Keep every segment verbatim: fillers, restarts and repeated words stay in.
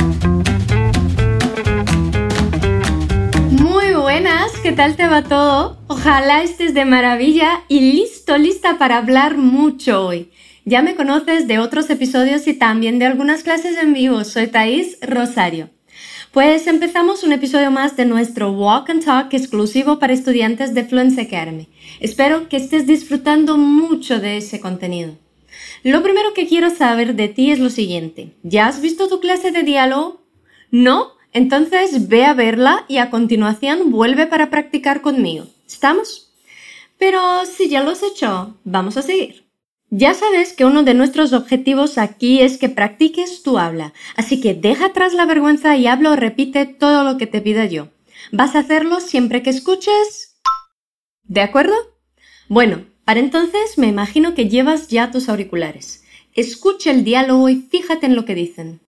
Muy buenas, ¿qué tal te va todo? Ojalá estés de maravilla y listo, lista para hablar mucho hoy. Ya me conoces de otros episodios y también de algunas clases en vivo. Soy Thais Rosario. Pues empezamos un episodio más de nuestro Walk and Talk exclusivo para estudiantes de Fluency Academy. Espero que estés disfrutando mucho de ese contenido. Lo primero que quiero saber de ti es lo siguiente. ¿Ya has visto tu clase de diálogo? ¿No? Entonces ve a verla y a continuación vuelve para practicar conmigo. ¿Estamos? Pero si ya lo has hecho, vamos a seguir. Ya sabes que uno de nuestros objetivos aquí es que practiques tu habla, así que deja atrás la vergüenza y habla o repite todo lo que te pida yo. Vas a hacerlo siempre que escuches. ¿De acuerdo? Bueno, para entonces me imagino que llevas ya tus auriculares. Escucha el diálogo y fíjate en lo que dicen.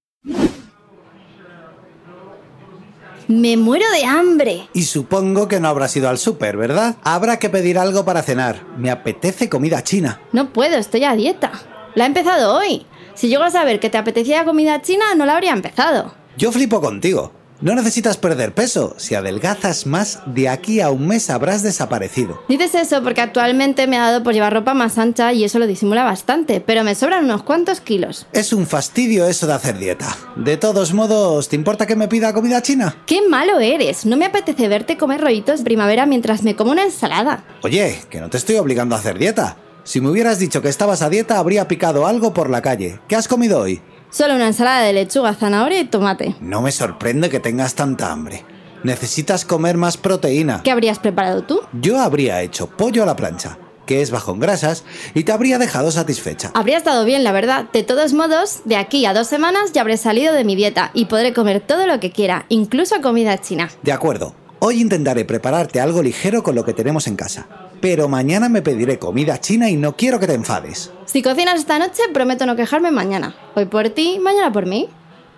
Me muero de hambre. Y supongo que no habrás ido al súper, ¿verdad? Habrá que pedir algo para cenar. Me apetece comida china. No puedo, estoy a dieta. La he empezado hoy. Si llego a saber que te apetecía comida china, no la habría empezado. Yo flipo contigo. No necesitas perder peso. Si adelgazas más, de aquí a un mes habrás desaparecido. Dices eso porque actualmente me ha dado por llevar ropa más ancha y eso lo disimula bastante, pero me sobran unos cuantos kilos. Es un fastidio eso de hacer dieta. De todos modos, ¿te importa que me pida comida china? ¡Qué malo eres! No me apetece verte comer rollitos primavera mientras me como una ensalada. Oye, que no te estoy obligando a hacer dieta. Si me hubieras dicho que estabas a dieta, habría picado algo por la calle. ¿Qué has comido hoy? Solo una ensalada de lechuga, zanahoria y tomate. No me sorprende que tengas tanta hambre. Necesitas comer más proteína. ¿Qué habrías preparado tú? Yo habría hecho pollo a la plancha, que es bajo en grasas, y te habría dejado satisfecha. Habría estado bien, la verdad. De todos modos, de aquí a dos semanas ya habré salido de mi dieta y podré comer todo lo que quiera, incluso comida china. De acuerdo. Hoy intentaré prepararte algo ligero con lo que tenemos en casa. Pero mañana me pediré comida china y no quiero que te enfades. Si cocinas esta noche, prometo no quejarme mañana. Hoy por ti, mañana por mí.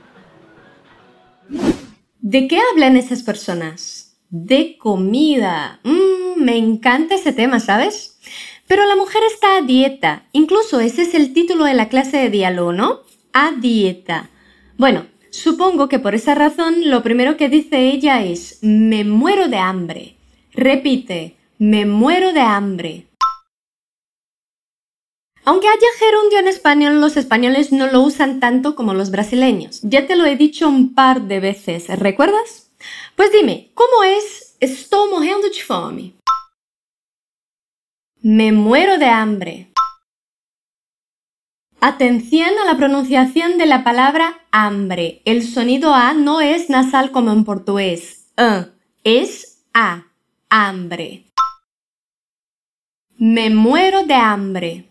¿De qué hablan esas personas? De comida. Mm, me encanta ese tema, ¿sabes? Pero la mujer está a dieta. Incluso ese es el título de la clase de diálogo, ¿no? A dieta. Bueno, supongo que por esa razón lo primero que dice ella es me muero de hambre. Repite. Me muero de hambre. Aunque haya gerundio en español, los españoles no lo usan tanto como los brasileños. Ya te lo he dicho un par de veces, ¿recuerdas? Pues dime, ¿cómo es estou morrendo de fome? Me muero de hambre. Atención a la pronunciación de la palabra hambre. El sonido A no es nasal como en portugués. E, es A. Hambre. Me muero de hambre.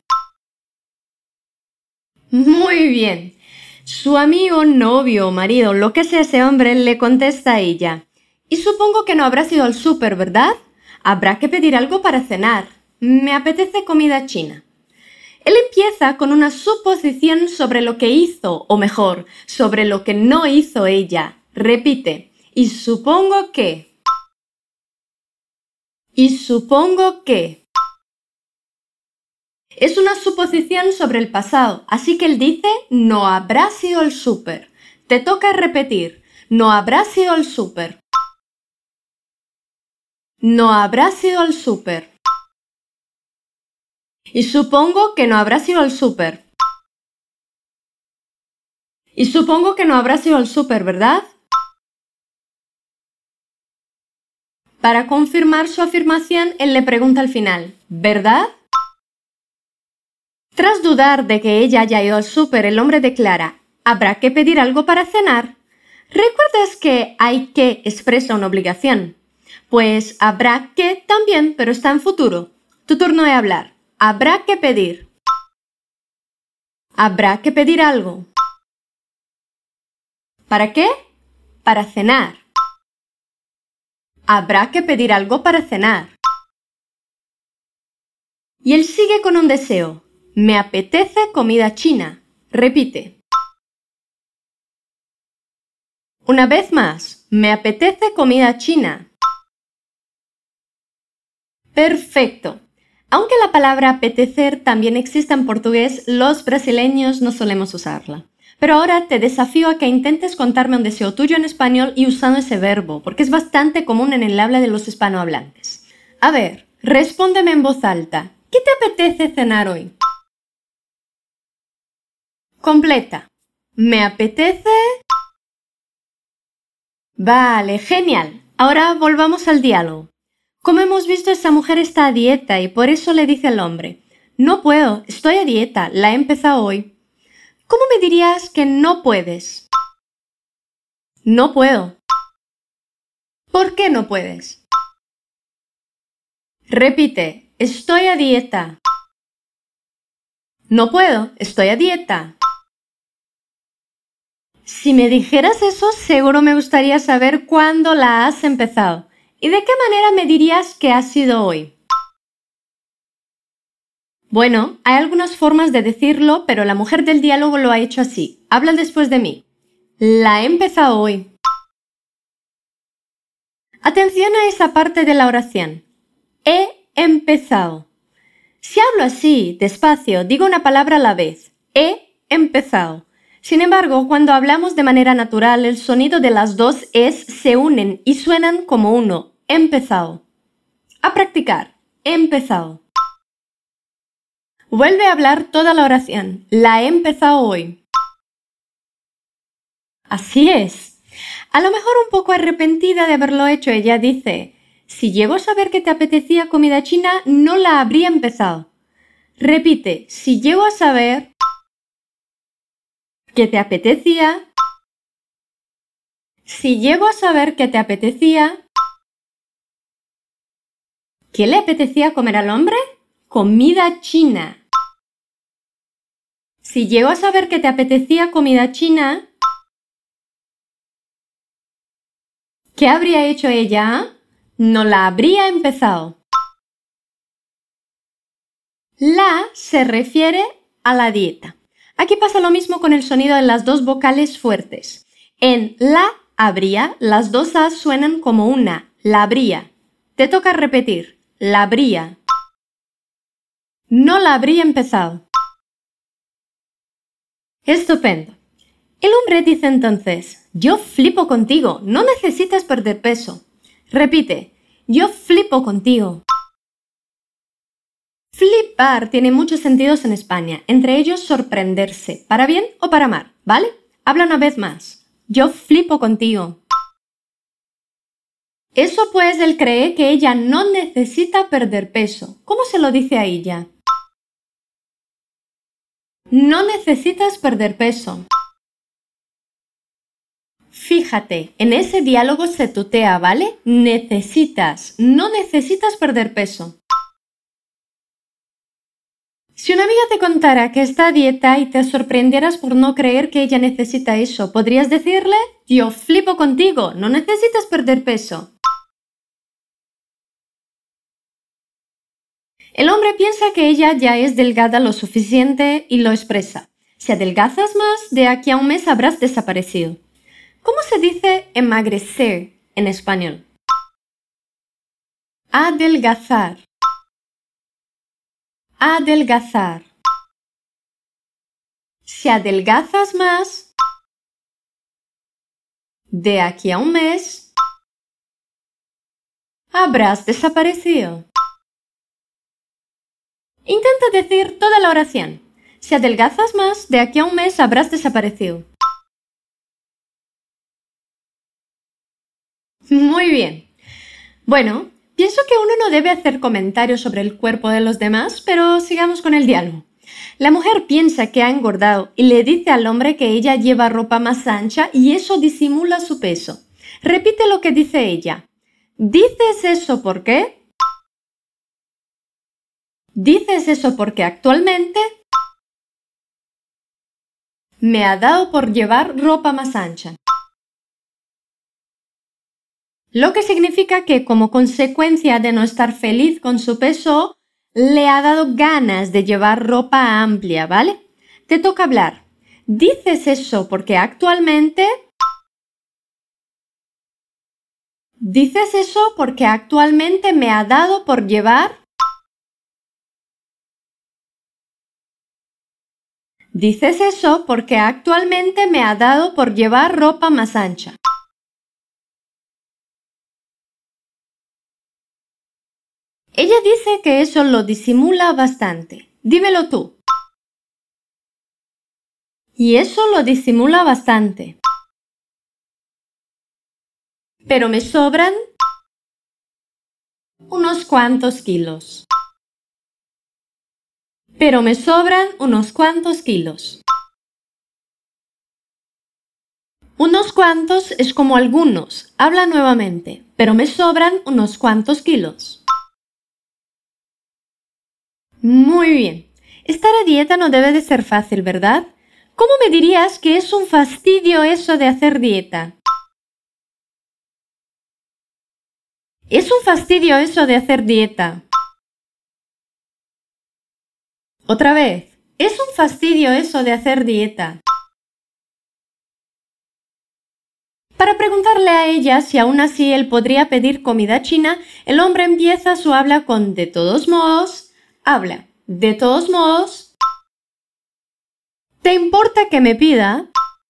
Muy bien. Su amigo, novio o marido, lo que sea ese hombre, le contesta a ella. Y supongo que no habrás ido al súper, ¿verdad? Habrá que pedir algo para cenar. Me apetece comida china. Él empieza con una suposición sobre lo que hizo, o mejor, sobre lo que no hizo ella. Repite. Y supongo que. Y supongo que. Es una suposición sobre el pasado, así que él dice no habrás ido al súper. Te toca repetir, no habrás ido al súper. No habrás ido al súper. Y supongo que no habrás ido al súper. Y supongo que no habrás ido al súper, ¿verdad? Para confirmar su afirmación, él le pregunta al final, ¿verdad? Tras dudar de que ella haya ido al súper, el hombre declara, ¿habrá que pedir algo para cenar? ¿Recuerdas que hay que expresa una obligación? Pues habrá que también, pero está en futuro. Tu turno de hablar. Habrá que pedir. Habrá que pedir algo. ¿Para qué? Para cenar. Habrá que pedir algo para cenar. Y él sigue con un deseo. Me apetece comida china. Repite. Una vez más. Me apetece comida china. Perfecto. Aunque la palabra apetecer también existe en portugués, los brasileños no solemos usarla. Pero ahora te desafío a que intentes contarme un deseo tuyo en español y usando ese verbo, porque es bastante común en el habla de los hispanohablantes. A ver, respóndeme en voz alta. ¿Qué te apetece cenar hoy? Completa. ¿Me apetece? Vale, genial. Ahora volvamos al diálogo. Como hemos visto, esta mujer está a dieta y por eso le dice al hombre: no puedo, estoy a dieta, la he empezado hoy. ¿Cómo me dirías que no puedes? No puedo. ¿Por qué no puedes? Repite, estoy a dieta. No puedo, estoy a dieta. Si me dijeras eso, seguro me gustaría saber cuándo la has empezado. ¿Y de qué manera me dirías que ha sido hoy? Bueno, hay algunas formas de decirlo, pero la mujer del diálogo lo ha hecho así. Habla después de mí. La he empezado hoy. Atención a esa parte de la oración. He empezado. Si hablo así, despacio, digo una palabra a la vez. He empezado. Sin embargo, cuando hablamos de manera natural, el sonido de las dos es se unen y suenan como uno. He empezado. A practicar. He empezado. Vuelve a hablar toda la oración. La he empezado hoy. Así es. A lo mejor un poco arrepentida de haberlo hecho, ella dice: si llego a saber que te apetecía comida china, no la habría empezado. Repite, si llego a saber que te apetecía. Si llego a saber que te apetecía. ¿Qué le apetecía comer al hombre? Comida china. Si llego a saber que te apetecía comida china, ¿qué habría hecho ella? No la habría empezado. La se refiere a la dieta. Aquí pasa lo mismo con el sonido de las dos vocales fuertes. En la habría, las dos as suenan como una, la habría. Te toca repetir, la habría. No la habría empezado. Estupendo. El hombre dice entonces: yo flipo contigo, no necesitas perder peso. Repite, yo flipo contigo. Flipar tiene muchos sentidos en España, entre ellos sorprenderse, para bien o para mal, ¿vale? Habla una vez más. Yo flipo contigo. Eso pues él cree que ella no necesita perder peso. ¿Cómo se lo dice a ella? No necesitas perder peso. Fíjate, en ese diálogo se tutea, ¿vale? Necesitas, no necesitas perder peso. Si una amiga te contara que está a dieta y te sorprendieras por no creer que ella necesita eso, ¿podrías decirle? Yo flipo contigo, no necesitas perder peso. El hombre piensa que ella ya es delgada lo suficiente y lo expresa. Si adelgazas más, de aquí a un mes habrás desaparecido. ¿Cómo se dice emagrecer en español? Adelgazar. Adelgazar. Si adelgazas más, de aquí a un mes, habrás desaparecido. Intenta decir toda la oración. Si adelgazas más, de aquí a un mes habrás desaparecido. Muy bien. Bueno, pienso que uno no debe hacer comentarios sobre el cuerpo de los demás, pero sigamos con el diálogo. La mujer piensa que ha engordado y le dice al hombre que ella lleva ropa más ancha y eso disimula su peso. Repite lo que dice ella. ¿Dices eso por qué? ¿Dices eso porque actualmente me ha dado por llevar ropa más ancha? Lo que significa que como consecuencia de no estar feliz con su peso, le ha dado ganas de llevar ropa amplia, ¿vale? Te toca hablar. ¿Dices eso porque actualmente? ¿Dices eso porque actualmente me ha dado por llevar? Dices eso porque actualmente me ha dado por llevar ropa más ancha. Ella dice que eso lo disimula bastante. Dímelo tú. Y eso lo disimula bastante. Pero me sobran unos cuantos kilos. Pero me sobran unos cuantos kilos. Unos cuantos es como algunos. Habla nuevamente. Pero me sobran unos cuantos kilos. Muy bien. Estar a dieta no debe de ser fácil, ¿verdad? ¿Cómo me dirías que es un fastidio eso de hacer dieta? Es un fastidio eso de hacer dieta. Otra vez. Es un fastidio eso de hacer dieta. Para preguntarle a ella si aún así él podría pedir comida china, el hombre empieza su habla con de todos modos. Habla. De todos modos. ¿Te importa que me pida?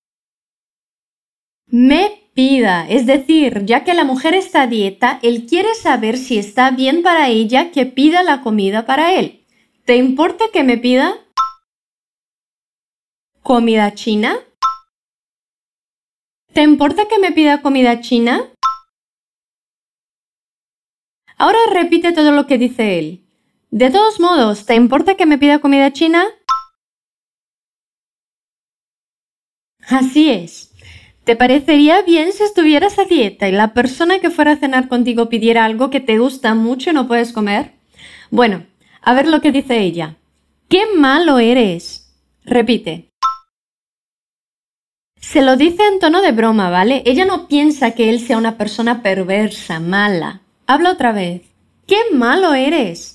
Me pida. Es decir, ya que la mujer está a dieta, él quiere saber si está bien para ella que pida la comida para él. ¿Te importa que me pida? ¿Comida china? ¿Te importa que me pida comida china? Ahora repite todo lo que dice él. De todos modos, ¿te importa que me pida comida china? Así es. ¿Te parecería bien si estuvieras a dieta y la persona que fuera a cenar contigo pidiera algo que te gusta mucho y no puedes comer? Bueno, a ver lo que dice ella. ¡Qué malo eres! Repite. Se lo dice en tono de broma, ¿vale? Ella no piensa que él sea una persona perversa, mala. Habla otra vez. ¡Qué malo eres!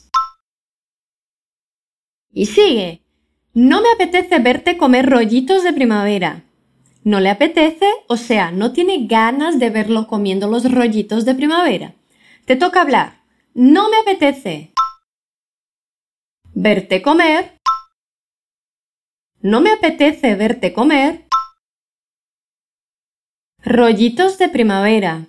Y sigue. No me apetece verte comer rollitos de primavera. No le apetece, o sea, no tiene ganas de verlo comiendo los rollitos de primavera. Te toca hablar. No me apetece verte comer. No me apetece verte comer rollitos de primavera.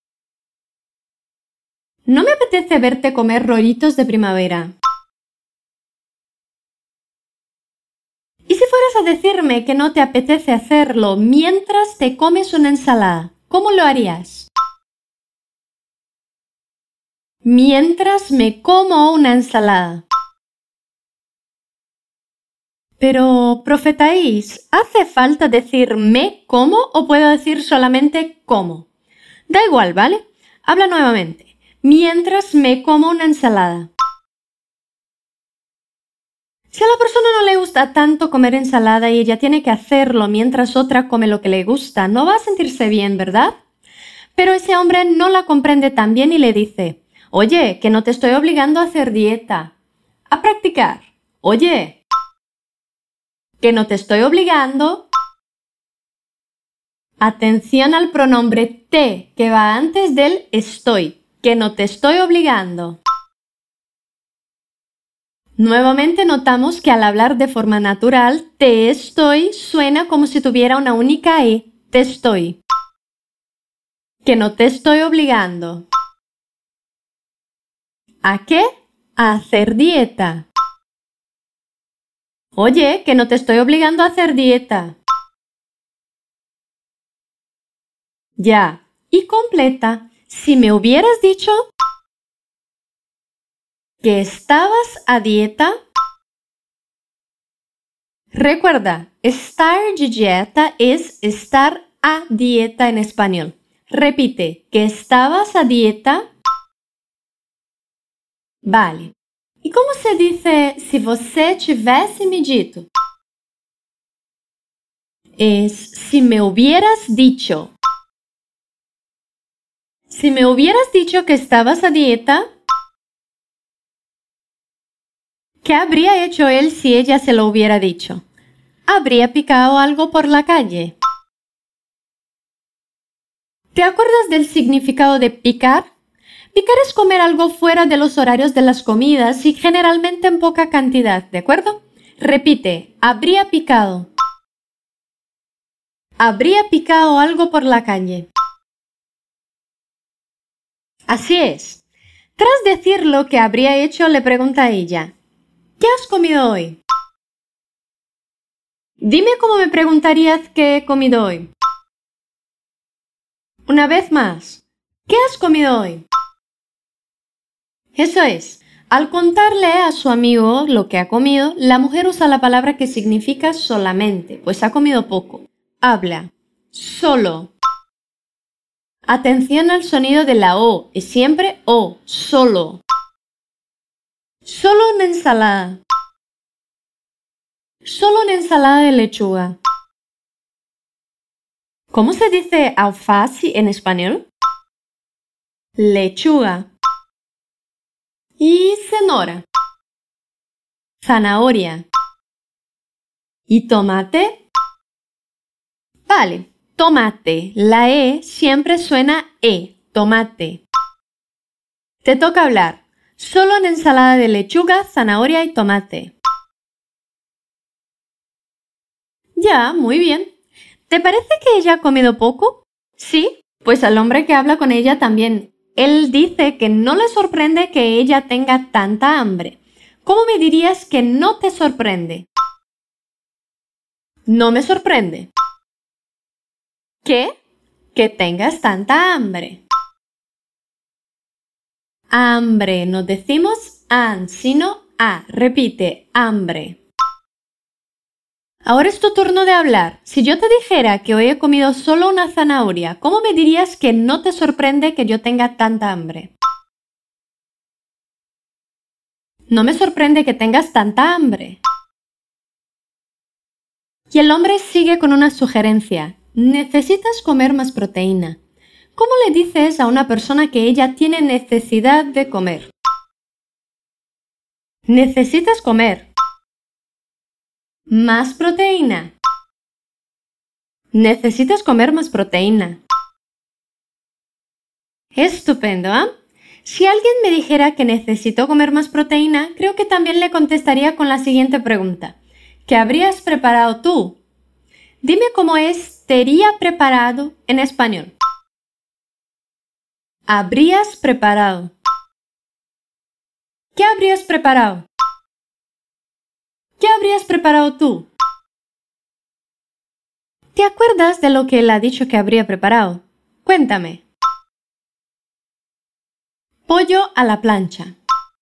No me apetece verte comer rollitos de primavera. ¿Y si fueras a decirme que no te apetece hacerlo mientras te comes una ensalada? ¿Cómo lo harías? Mientras me como una ensalada. Pero, profetáis, ¿hace falta decir me como o puedo decir solamente como? Da igual, ¿vale? Habla nuevamente. Mientras me como una ensalada. Si a la persona no le gusta tanto comer ensalada y ella tiene que hacerlo mientras otra come lo que le gusta, no va a sentirse bien, ¿verdad? Pero ese hombre no la comprende tan bien y le dice, oye, que no te estoy obligando a hacer dieta. A practicar. Oye, que no te estoy obligando. Atención al pronombre te que va antes del estoy. Que no te estoy obligando. Nuevamente notamos que al hablar de forma natural, te estoy suena como si tuviera una única E. Te estoy. Que no te estoy obligando. ¿A qué? A hacer dieta. Oye, que no te estoy obligando a hacer dieta. Ya. Y completa. Si me hubieras dicho que estabas a dieta. Recuerda, estar de dieta es estar a dieta en español. Repite, que estabas a dieta. Vale. E como se dice se você tivesse me dito? Es si me hubieras dicho. Si me hubieras dicho que estabas a dieta. ¿Qué habría hecho él si ella se lo hubiera dicho? ¿Habría picado algo por la calle? ¿Te acuerdas del significado de picar? Picar es comer algo fuera de los horarios de las comidas y generalmente en poca cantidad, ¿de acuerdo? Repite, habría picado. Habría picado algo por la calle. Así es. Tras decir lo que habría hecho, le pregunta a ella, ¿qué has comido hoy? Dime cómo me preguntarías qué he comido hoy. Una vez más, ¿qué has comido hoy? Eso es. Al contarle a su amigo lo que ha comido, la mujer usa la palabra que significa solamente, pues ha comido poco. Habla. Solo. Atención al sonido de la O, es siempre O, solo. Solo una ensalada. Solo una ensalada de lechuga. ¿Cómo se dice alface en español? Lechuga. Y cenoura. Zanahoria. ¿Y tomate? Vale, tomate. La E siempre suena E, tomate. Te toca hablar. Solo en ensalada de lechuga, zanahoria y tomate. Ya, muy bien. ¿Te parece que ella ha comido poco? Sí, pues al hombre que habla con ella también. Él dice que no le sorprende que ella tenga tanta hambre. ¿Cómo me dirías que no te sorprende? No me sorprende. ¿Qué? Que tengas tanta hambre. Hambre, no decimos an, sino a. Repite, hambre. Ahora es tu turno de hablar. Si yo te dijera que hoy he comido solo una zanahoria, ¿cómo me dirías que no te sorprende que yo tenga tanta hambre? No me sorprende que tengas tanta hambre. Y el hombre sigue con una sugerencia. Necesitas comer más proteína. ¿Cómo le dices a una persona que ella tiene necesidad de comer? Necesitas comer. Más proteína. Necesitas comer más proteína. Estupendo, ¿eh? Si alguien me dijera que necesito comer más proteína, creo que también le contestaría con la siguiente pregunta. ¿Qué habrías preparado tú? Dime cómo es tería preparado en español. Habrías preparado. ¿Qué habrías preparado? ¿Qué habrías preparado tú? ¿Te acuerdas de lo que él ha dicho que habría preparado? Cuéntame. Pollo a la plancha.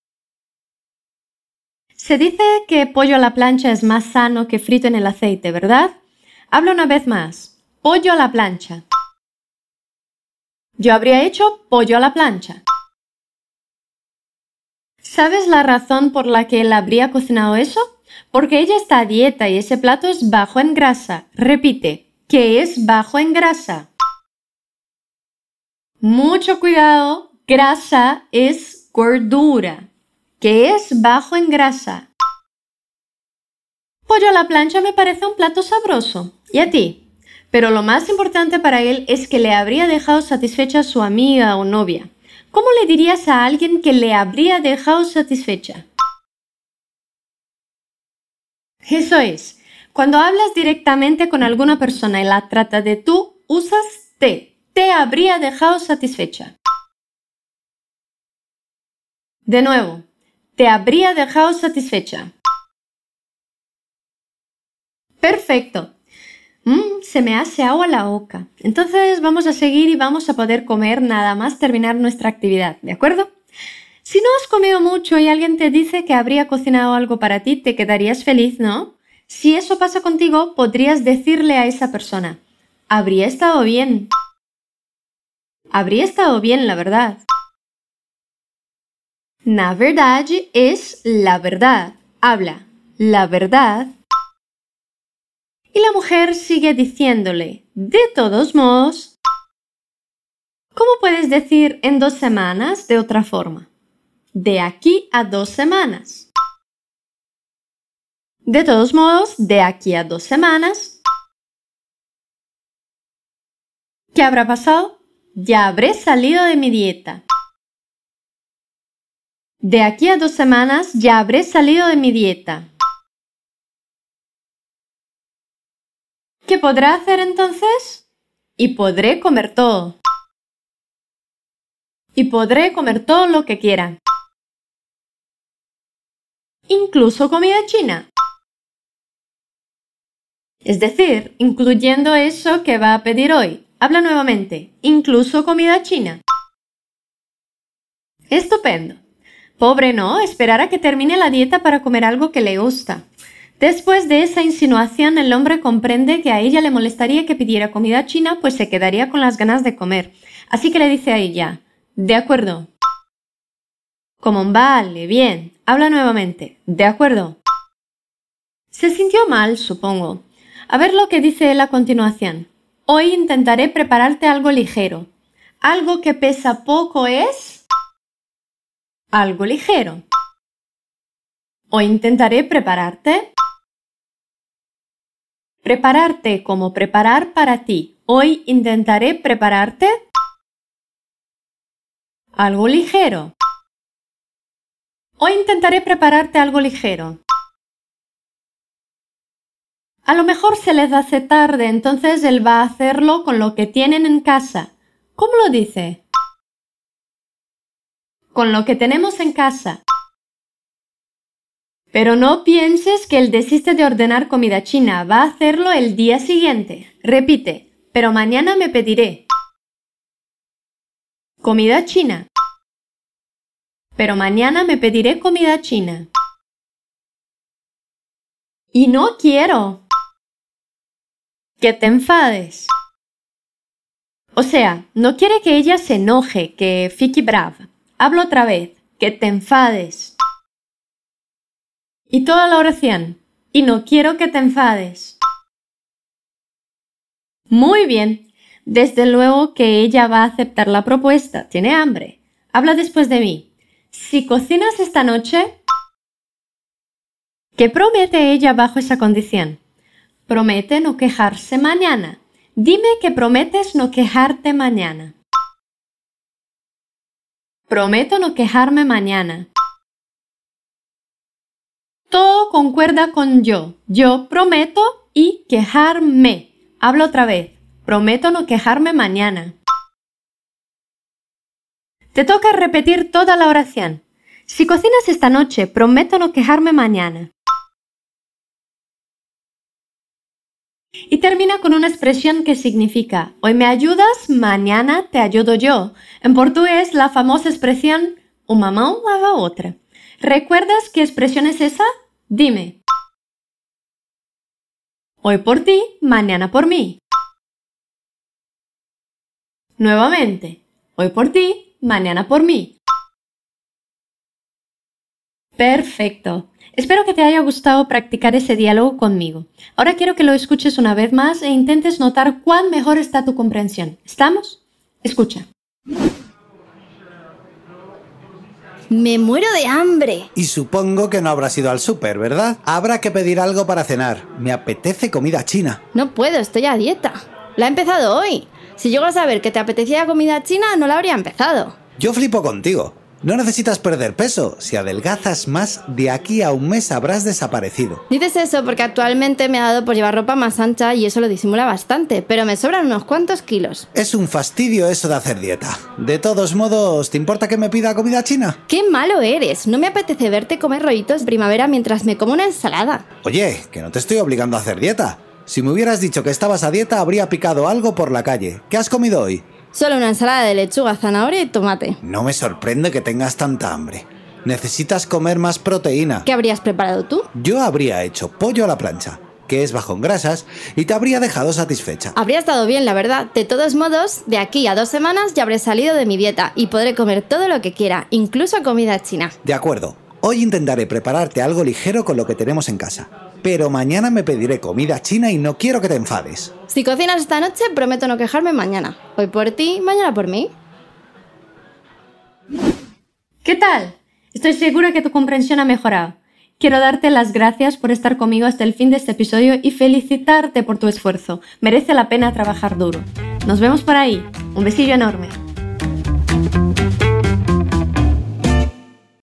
Se dice que pollo a la plancha es más sano que frito en el aceite, ¿verdad? Habla una vez más. Pollo a la plancha. Yo habría hecho pollo a la plancha. ¿Sabes la razón por la que él habría cocinado eso? Porque ella está a dieta y ese plato es bajo en grasa. Repite, que es bajo en grasa. Mucho cuidado, grasa es gordura, que es bajo en grasa. Pollo a la plancha me parece un plato sabroso. ¿Y a ti? Pero lo más importante para él es que le habría dejado satisfecha a su amiga o novia. ¿Cómo le dirías a alguien que le habría dejado satisfecha? Eso es, cuando hablas directamente con alguna persona y la trata de tú, usas te. Te habría dejado satisfecha. De nuevo, te habría dejado satisfecha. Perfecto. Mm, se me hace agua la boca. Entonces vamos a seguir y vamos a poder comer nada más terminar nuestra actividad, ¿de acuerdo? Si no has comido mucho y alguien te dice que habría cocinado algo para ti, te quedarías feliz, ¿no? Si eso pasa contigo, podrías decirle a esa persona, habría estado bien. Habría estado bien, la verdad. Na verdade es la verdad. Habla, la verdad. Y la mujer sigue diciéndole, de todos modos. ¿Cómo puedes decir en dos semanas de otra forma? De aquí a dos semanas. De todos modos, de aquí a dos semanas. ¿Qué habrá pasado? Ya habré salido de mi dieta. De aquí a dos semanas ya habré salido de mi dieta. ¿Qué podrá hacer entonces? Y podré comer todo. Y podré comer todo lo que quiera. Incluso comida china. Es decir, incluyendo eso que va a pedir hoy. Habla nuevamente. Incluso comida china. Estupendo. Pobre, ¿no? Esperar a que termine la dieta para comer algo que le gusta. Después de esa insinuación, el hombre comprende que a ella le molestaría que pidiera comida china, pues se quedaría con las ganas de comer. Así que le dice a ella, de acuerdo. Como vale, bien. Habla nuevamente. De acuerdo. Se sintió mal, supongo. A ver lo que dice él a continuación. Hoy intentaré prepararte algo ligero. Algo que pesa poco es... algo ligero. Hoy intentaré prepararte... Prepararte como preparar para ti. Hoy intentaré prepararte algo ligero. Hoy intentaré prepararte algo ligero. A lo mejor se les hace tarde, entonces él va a hacerlo con lo que tienen en casa. ¿Cómo lo dice? Con lo que tenemos en casa. Pero no pienses que él desiste de ordenar comida china, va a hacerlo el día siguiente. Repite, pero mañana me pediré. Comida china. Pero mañana me pediré comida china. Y no quiero que te enfades. O sea, no quiere que ella se enoje, que fiqui brava. Hablo otra vez, que te enfades. Y toda la oración. Y no quiero que te enfades. Muy bien. Desde luego que ella va a aceptar la propuesta. Tiene hambre. Habla después de mí. Si cocinas esta noche... ¿Qué promete ella bajo esa condición? Promete no quejarse mañana. Dime que prometes no quejarte mañana. Prometo no quejarme mañana. Todo concuerda con yo. Yo prometo y quejarme. Hablo otra vez. Prometo no quejarme mañana. Te toca repetir toda la oración. Si cocinas esta noche, prometo no quejarme mañana. Y termina con una expresión que significa hoy me ayudas, mañana te ayudo yo. En portugués, la famosa expresión uma mão lava a outra. ¿Recuerdas qué expresión es esa? Dime. Hoy por ti, mañana por mí. Nuevamente. Hoy por ti, mañana por mí. Perfecto. Espero que te haya gustado practicar ese diálogo conmigo. Ahora quiero que lo escuches una vez más e intentes notar cuán mejor está tu comprensión. ¿Estamos? Escucha. Me muero de hambre. Y supongo que no habrás ido al súper, ¿verdad? Habrá que pedir algo para cenar. Me apetece comida china. No puedo, estoy a dieta. La he empezado hoy. Si llego a saber que te apetecía comida china, no la habría empezado. Yo flipo contigo. No necesitas perder peso. Si adelgazas más, de aquí a un mes habrás desaparecido. Dices eso porque actualmente me ha dado por llevar ropa más ancha y eso lo disimula bastante, pero me sobran unos cuantos kilos. Es un fastidio eso de hacer dieta. De todos modos, ¿te importa que me pida comida china? ¡Qué malo eres! No me apetece verte comer rollitos de primavera mientras me como una ensalada. Oye, que no te estoy obligando a hacer dieta. Si me hubieras dicho que estabas a dieta, habría picado algo por la calle. ¿Qué has comido hoy? Solo una ensalada de lechuga, zanahoria y tomate. No me sorprende que tengas tanta hambre. Necesitas comer más proteína. ¿Qué habrías preparado tú? Yo habría hecho pollo a la plancha, que es bajo en grasas, y te habría dejado satisfecha. Habría estado bien, la verdad. De todos modos, de aquí a dos semanas ya habré salido de mi dieta y podré comer todo lo que quiera, incluso comida china. De acuerdo. Hoy intentaré prepararte algo ligero con lo que tenemos en casa. Pero mañana me pediré comida china y no quiero que te enfades. Si cocinas esta noche, prometo no quejarme mañana. Hoy por ti, mañana por mí. ¿Qué tal? Estoy segura que tu comprensión ha mejorado. Quiero darte las gracias por estar conmigo hasta el fin de este episodio y felicitarte por tu esfuerzo. Merece la pena trabajar duro. Nos vemos por ahí. Un besillo enorme.